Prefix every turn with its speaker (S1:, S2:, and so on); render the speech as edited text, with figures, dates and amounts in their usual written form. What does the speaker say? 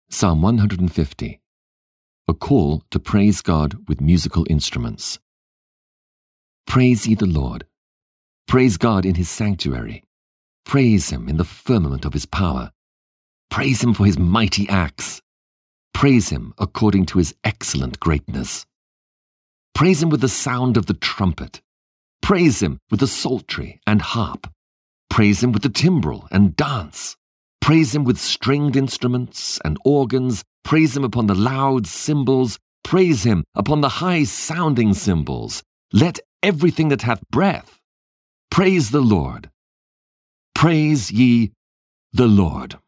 S1: Psalm 150. A call to praise God with musical instruments. Praise ye the Lord. Praise God in his sanctuary. Praise him in the firmament of his power. Praise him for his mighty acts. Praise him according to his excellent greatness. Praise him with the sound of the trumpet. Praise him with the psaltery and harp. Praise him with the timbrel and dance. Praise him with stringed instruments and organs. Praise him upon the loud cymbals. Praise him upon the high-sounding cymbals. Let everything that hath breath praise the Lord. Praise ye the Lord.